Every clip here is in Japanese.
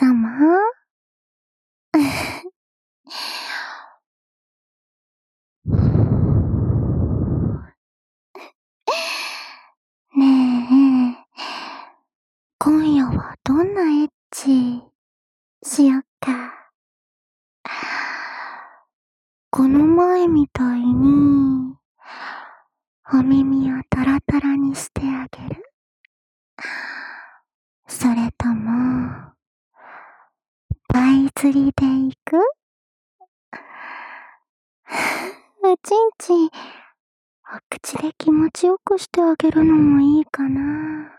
様ねえ、今夜はどんなエッチしよっか。この前みたいに、お耳をタラタラにしてあげる。それとも、倍釣りで行く？おちんちん、お口で気持ちよくしてあげるのもいいかな。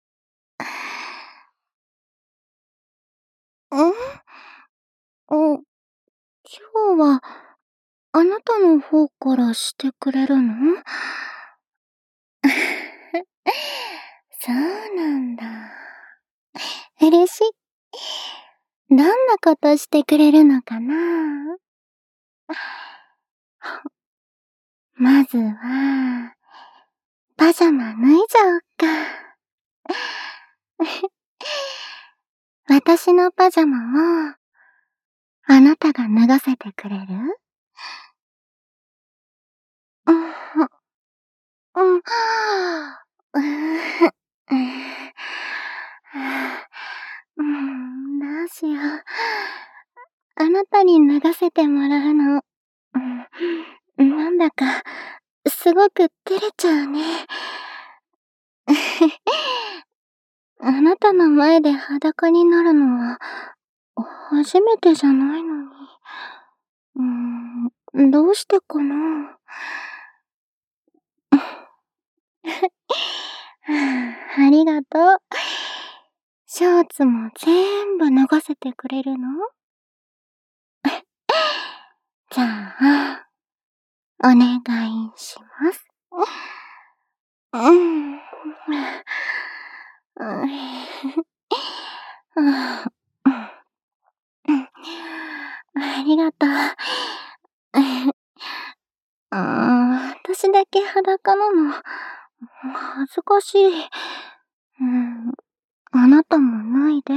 今日は、あなたの方からしてくれるの？そうなんだ。嬉しい。どんなことしてくれるのかな？まずは、パジャマ脱いじゃおっか。私のパジャマを、あなたが脱がせてくれる？うん、うん、どうしよう。あなたに脱がせてもらうの、なんだか、すごく照れちゃうね。あなたの前で裸になるのは、初めてじゃないのに。どうしてかな。ありがとう。ショーツも全部脱がせてくれるの？じゃあ、お願いします。ありがとう。私だけ裸なの、恥ずかしい。あなたも脱いで。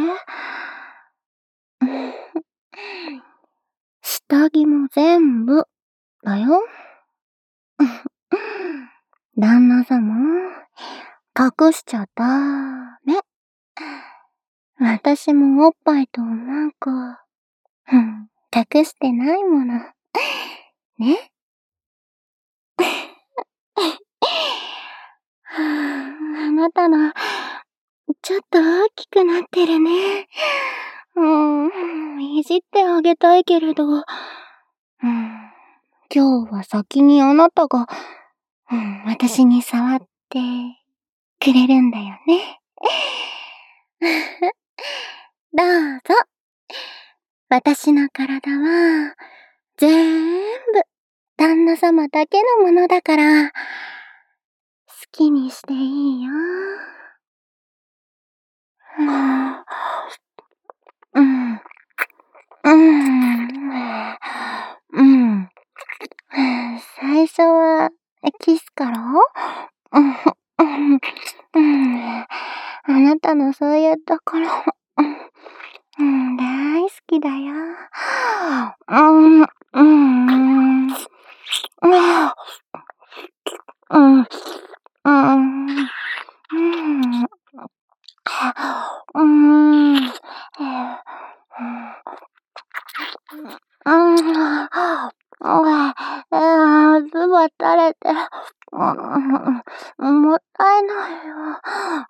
下着も全部、だよ。旦那様、隠しちゃダメ。私もおっぱいとなんか、隠してないもの。ね。あなたの、ちょっと大きくなってるね。いじってあげたいけれど、今日は先にあなたが、私に触ってくれるんだよね。どうぞ。私の体は、全部、旦那様だけのものだから、好きにしていいよ。最初は、キスから？あなたのそういうところ、大好きだよ。ズボ垂れて、もったいないよ。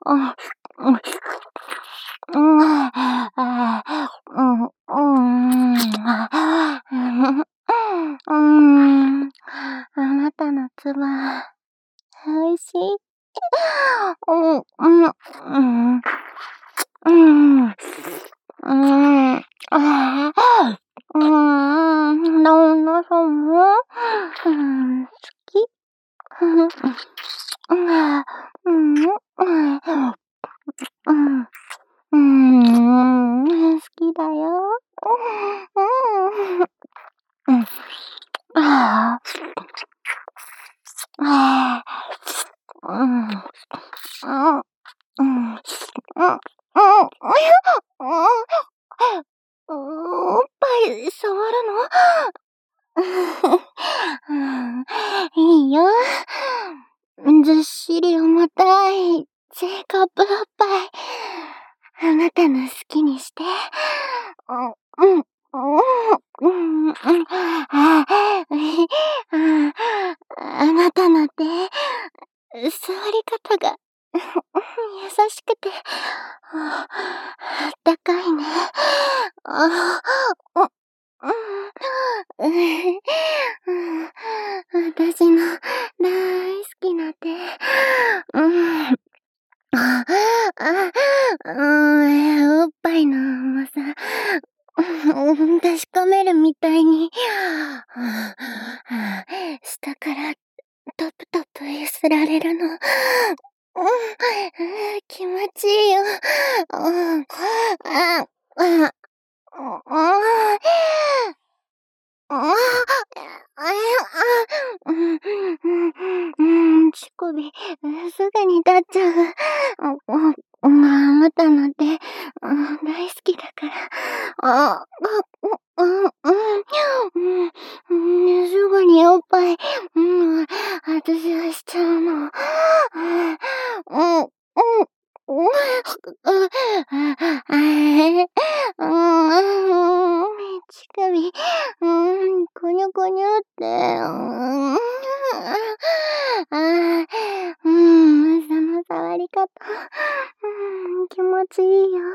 あなたのつば、おいしい。旦那様、好き。好きだよ。 尻重たい。ジェイコブおっぱい。あなたの好きにして。あなたの手、座り方が、優しくて、あったかいね。私の大好きな手。おっぱいの重さ、確かめるみたいに、下からトップトップ揺すられるの。気持ちいいよ。乳首、すぐに立っちゃう。あなたの手、大好きだから。すぐにおっぱい、私はしちゃうの。乳首、こにょこにょって、その触り方、気持ちいいよ。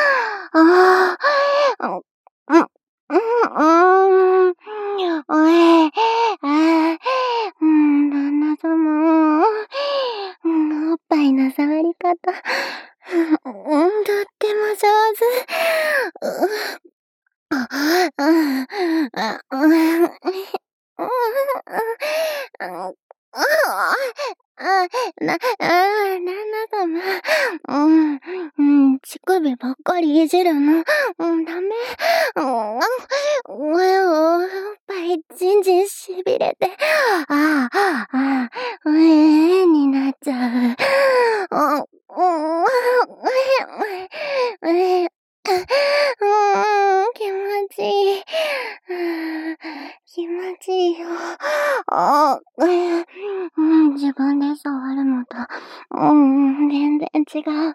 旦那様、おっぱいの触り方、とっても上手。旦那様、乳首ばっかりいじるの。ダメ。おっぱいじんじんしびれて、になっちゃう。気持ちいい。気持ちいいよ。自分で触るのと、全然違う。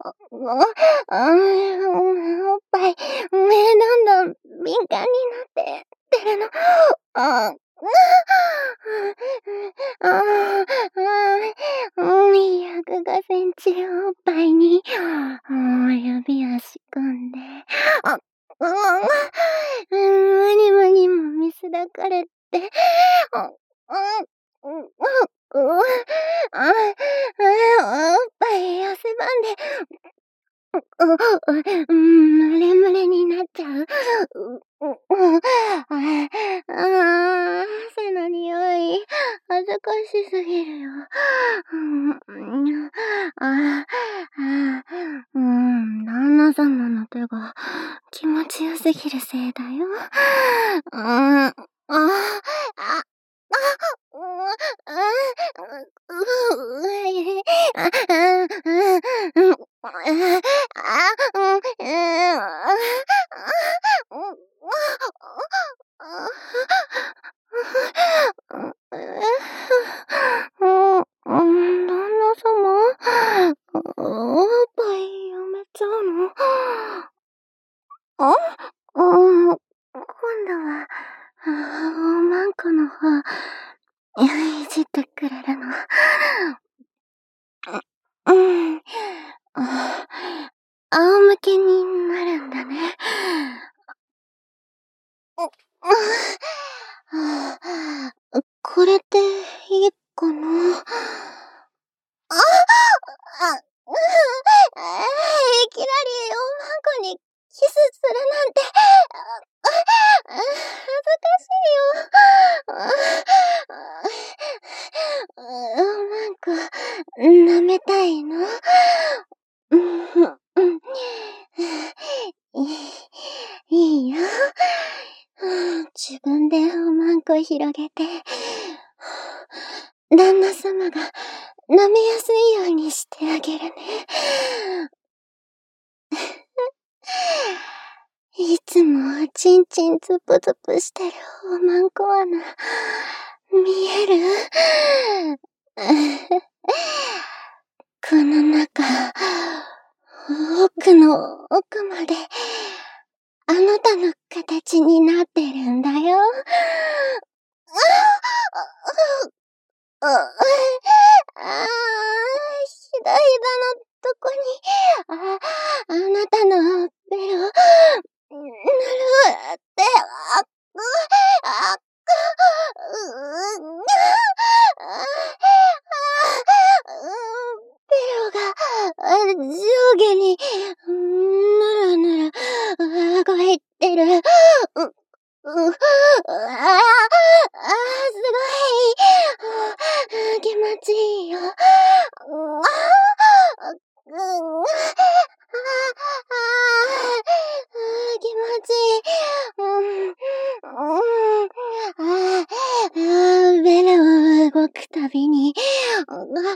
おっぱい、どんどん敏感になってるの。105センチおっぱいに、指を仕込んで、無に無にもみすだかれて、おっぱい汗ばんで、ムレムレになっちゃう。汗の匂い、恥ずかしすぎるよ。旦那様の手が気持ちよすぎるせいだよ。旦那様、おっぱいやめちゃうの？今度は、おまんこの方、いじってくれるの。仰向けになるんだね。これでいいかな？いきなりおまんこにキスするなんて、恥ずかしいよ。おまんこ、舐めたいの？いいよ。自分でおまんこ広げて、旦那様が舐めやすいようにしてあげるね。いつもちんちんズプズプしてるおまんこ穴、見える？ この中、奥の奥まで、あなたの形になってるんだよ。ひだひだのとこに、あなたのベロ、ぬるって、ベロが、上下に、ぬるぬる、動いてる。すごい。気持ちいいよ。気持ちいい。ベロ動くたびに、うまく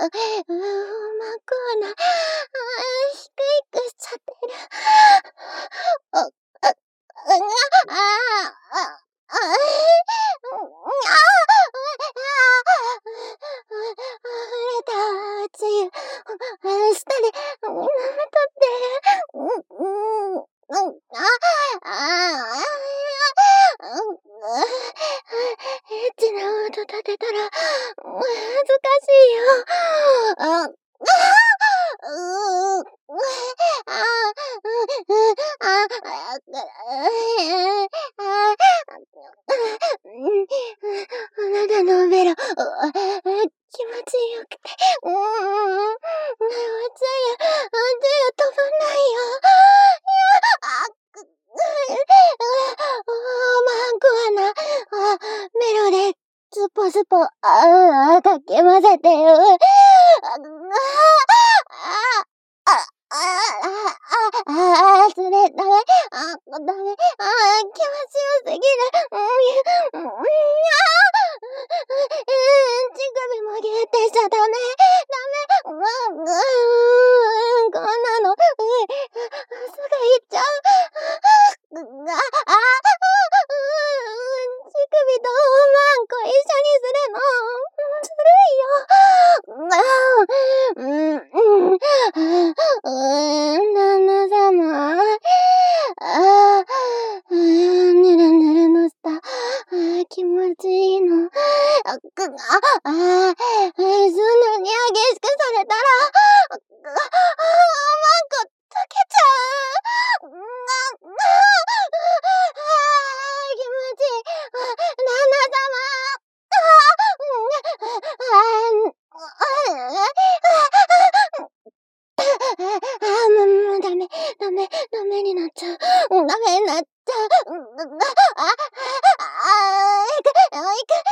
低くしちゃってる。溢れたつゆ、舌で舐めとってる。エッチな音立てたら、恥ずかしいよ。あなたのベロ、気持ちよくて、つゆ飛ばないよ。マンコアな、ベロで、スポスポ、かき混ぜてよ。それ、ダメ。ダメ。気持ちよすぎる。乳首もギュってしちゃダメ。ダメ。こんなの、すぐ行っちゃう。乳首とマンコ一緒にするの。ずるいよ。旦那様。ぬるぬるのした。気持ちいいの。そんなに激しくされたら、マンコ溶けちゃう。気持ちいい。旦那様。もうダメ、ダメになっちゃう。ダメになっちゃう。行く。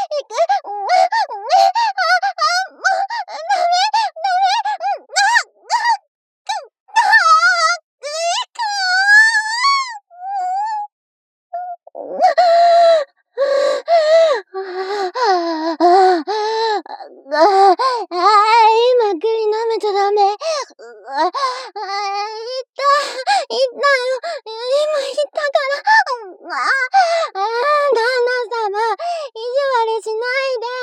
今、栗舐めちゃダメ。いったよ。今言ったから。旦那様、意地悪しないで。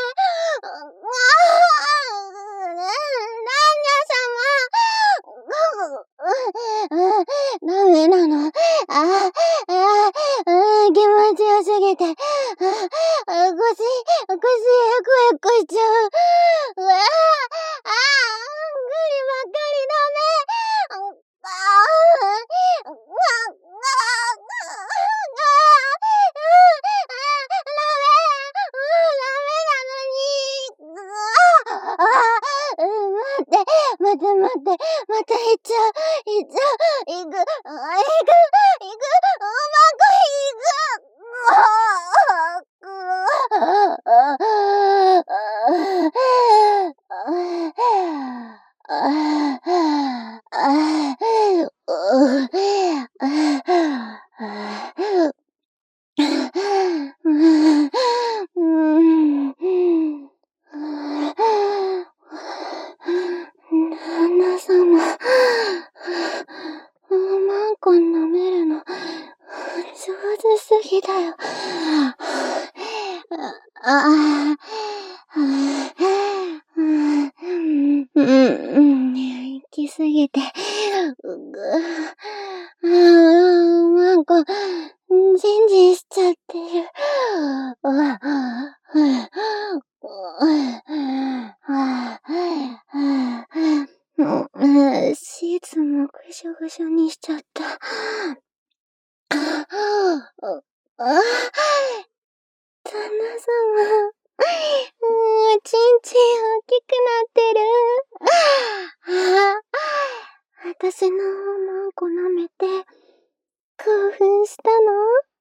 ダメなの。気持ちよすぎて。腰、エコエコしちゃう。グリばっかりダメ。待って、また行っちゃう。行く、マンコ旦那様、マンコ舐めるの、上手すぎだよ。 行きすぎて、なんか、ジンジンしちゃってる。シーツもぐしょぐしょにしちゃった。旦那様。ちんちん大きくなってる。私のマンコ舐めて、興奮したの？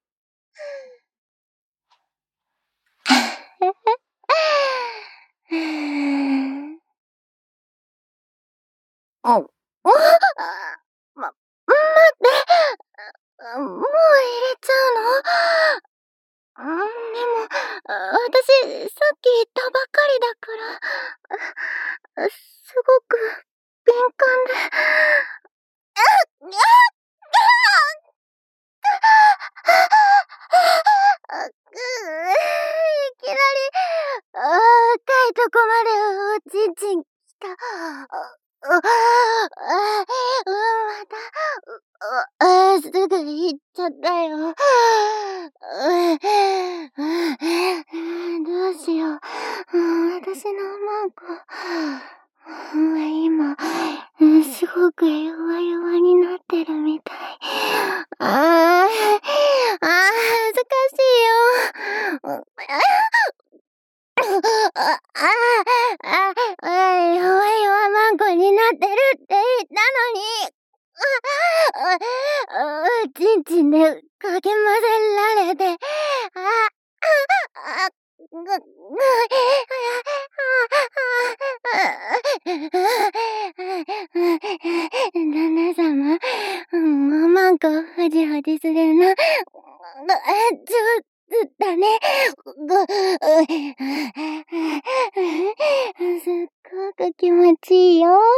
待って。もう入れちゃうの？でも、私、さっき言ったばかりだから、すごく敏感で。いきなり、深いとこまでおちんちんきた。すぐ行っちゃったよ。どうしよう。私のマンコ、今、すごく弱々になってるみたい。恥ずかしいよ。弱々マンコになってるって言ったのに。ちんちんでかき混ぜられて、旦那様、マンコほじほじするの、上手だね。すっごく気持ちいいよ。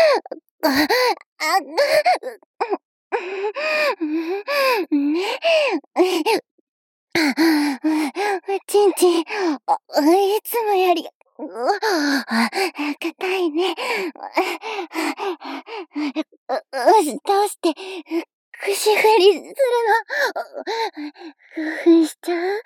ちんちん、いつもより、硬いね。どうして、串振りするの？興奮しちゃう？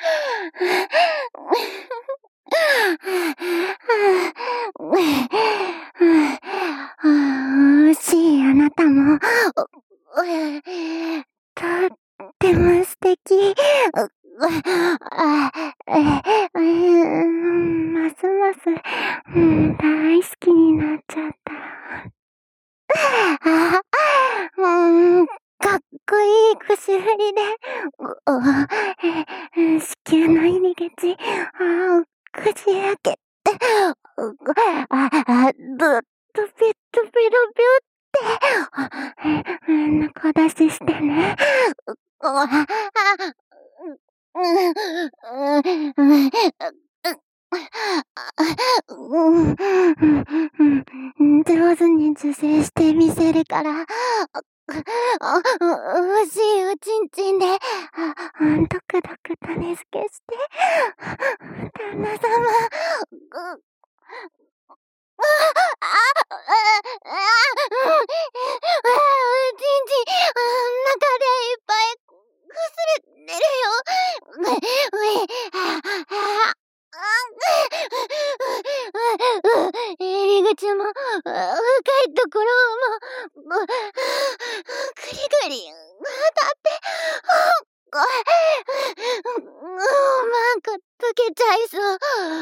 惜しいあなたも、とっても素敵。ますます、大好きになっちゃった。かっこいい串振りで、子宮の入り口、こじ開けて、ドピドピロピュって、中出ししてね。上手に受精してみせるから、欲しいおちんちんで、ドクドク種付けして、旦那様、ちんちん、中でいっぱい、くすれてるよ。入り口も、深いところも、ぐりぐり、当たって、なんか溶けちゃいそう。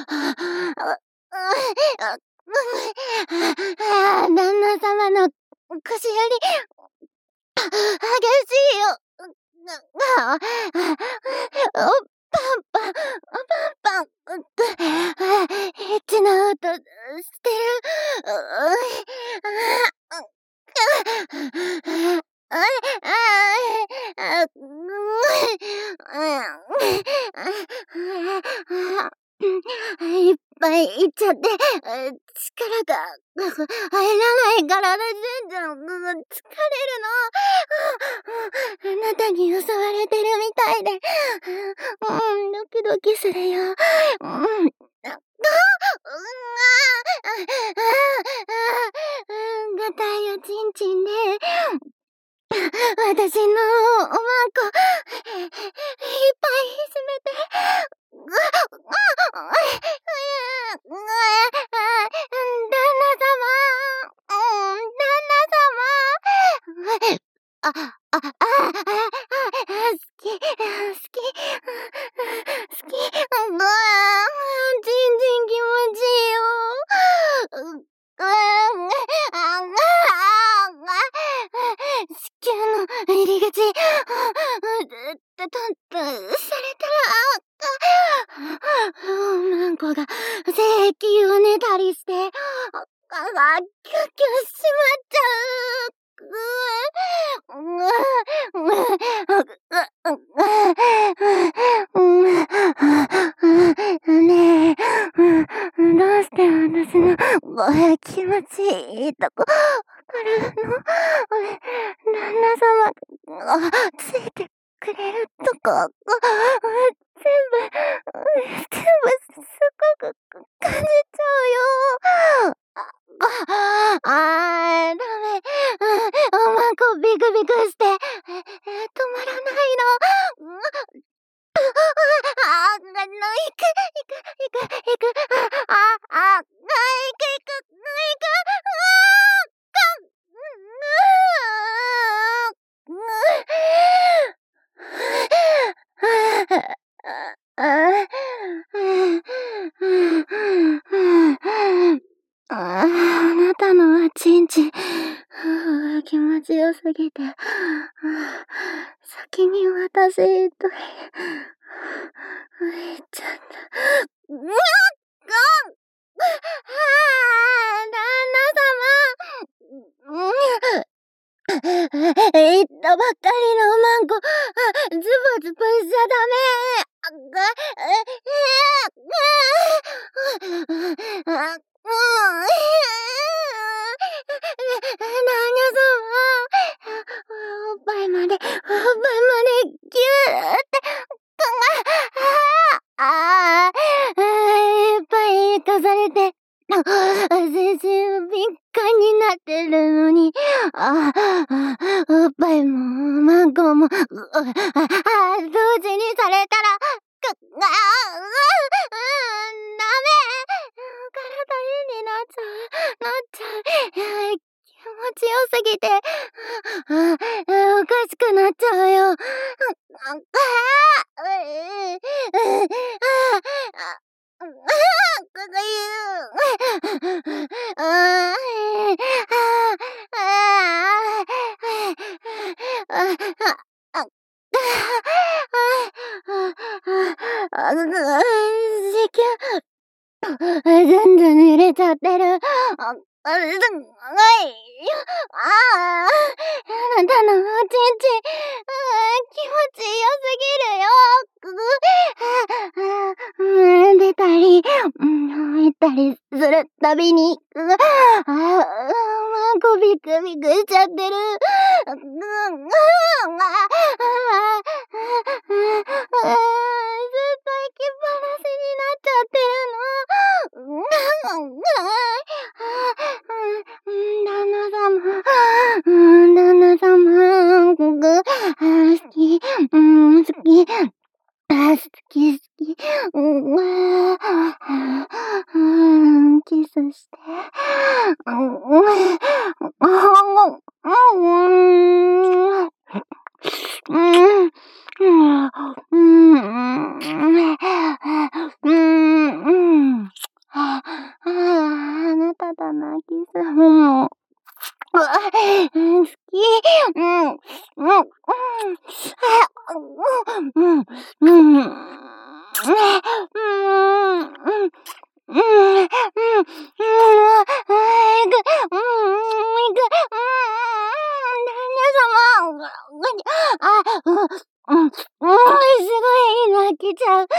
旦那様の口より、激しいよ。パンパン、パンパン、エッチな音してる。いっぱいいっちゃって、力が入らないから全然疲れるの。あなたに襲われてるみたいで、ドキドキするよ。 やちんちんで、私のおまんこ、いっぱい閉めて、旦那様、好き、好き、ちんちん気持ちいいよ。子宮の入り口、されたら、おまんこが性器をねたりして、キュッキュしまっちゃう。ねえ、どうして私の気持ちいいとこからの旦那様がついてくれるとこ全部すごく感じちゃうよ。ダメ。おまんこビクビクして、止まらないの。行く。あなたのちんちん、気持ちよすぎて、先に私と言っちゃった。旦那様、言ったばっかりのおまんこ、ズボズボしちゃダメ。おっぱいまで、ギューって、いっぱい行かされて、全身敏感になってるのに、おっぱいも、マンコも、同時にされたら、ダメ！体になっちゃう。気持ちよすぎて、おかしくなっちゃうよ。全然濡れちゃってる。あなたのおちんちん、気持ちよすぎるよ。出たり、入ったりするたびに、ビクビクしちゃってる。ずっと息っぱなしになっちゃってるの。旦那様、好き、好き。キスして。あなただな、キス。好き。すごい泣きちゃう。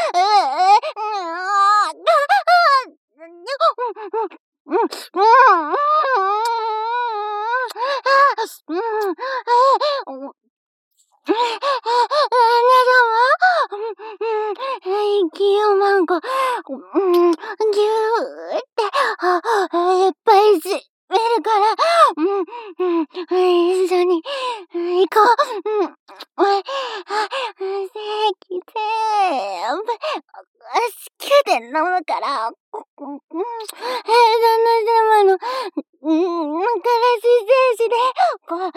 息をマンコ、ぎゅーって、いっぱいしめるから、 一緒に行こう。正部、子宮で飲むから、旦那様の、からし精子で、うまく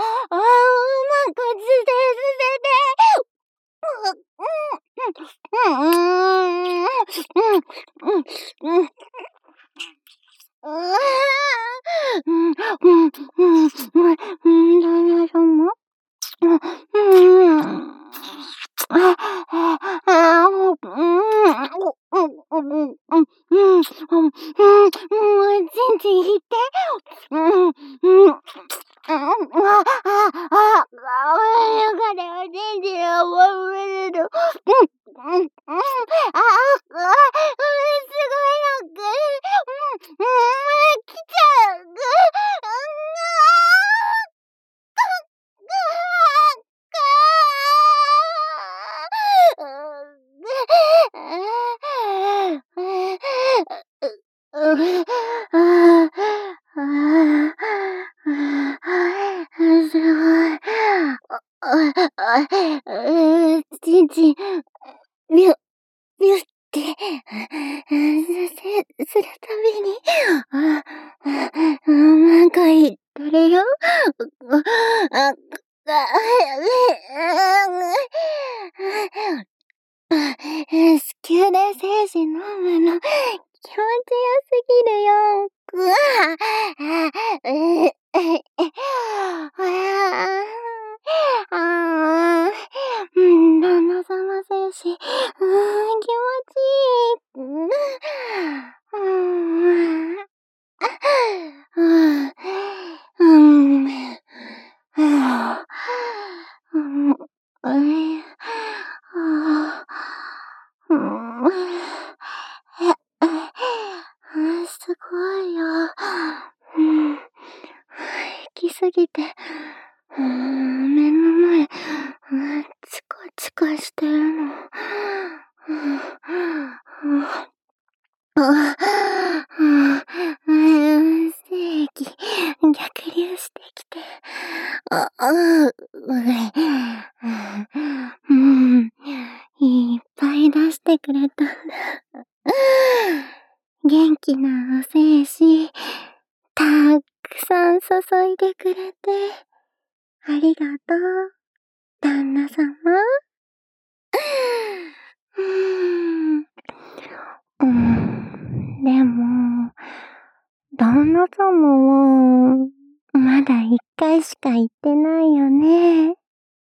旦那様ちんちん引いて。よかったよ、ちんちんが覚えるの。すごいなんか、来ちゃう。すごい。ちんちん、ビュッて、するたびに、なんか言ってるよ。好きで精子飲むの、気持ちよすぎるよ。旦那様精子、気持ちいい。すごいよ。行きすぎて、目の前、チカチカしてるの。精液、逆流してきて。いっぱい出してくれたんだ。元気なお精子、たくさん注いでくれて、ありがとう、旦那様。でも、旦那様は、まだ一回しか行ってないよね。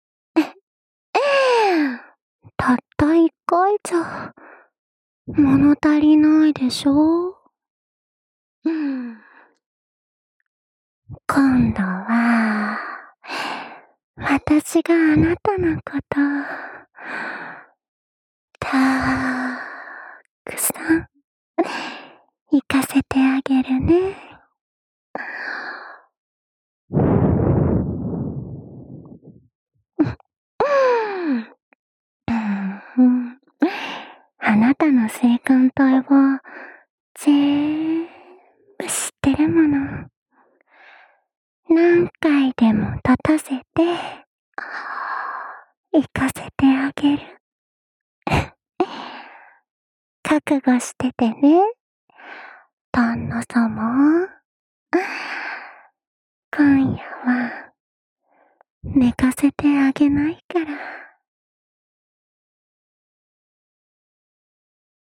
たった一回じゃ、物足りないでしょ？今度は、私があなたのこと、たくさん、行かせてあげるね。あなたの性感帯は、全部知ってるもの。何回でも立たせて、行かせてあげる。覚悟しててね、旦那様。今夜は、寝かせてあげないから。